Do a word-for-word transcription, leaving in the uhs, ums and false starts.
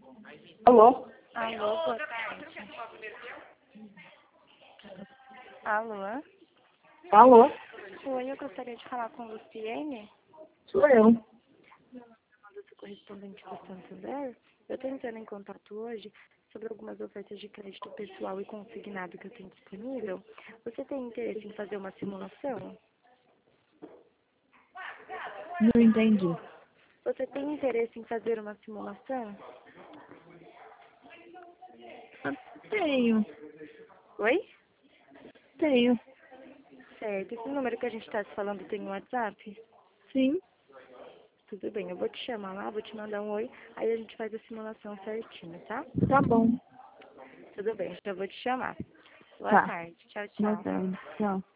Alô? Alô, boa tarde. Alô? Alô? Oi, eu gostaria de falar com Luciene. Sou eu. Do correspondente do Santander. Eu estou entrando em contato hoje sobre algumas ofertas de crédito pessoal e consignado que eu tenho disponível. Você tem interesse em fazer uma simulação? Não entendi. Você tem interesse em fazer uma simulação? Tenho. Oi? Tenho. Certo. Esse número que a gente está se falando tem um WhatsApp? Sim. Tudo bem, eu vou te chamar lá, vou te mandar um oi, aí a gente faz a simulação certinho, tá? Tá bom. Tudo bem, já vou te chamar. Boa Tá. tarde. Tchau, Boa tchau. tarde. Tchau.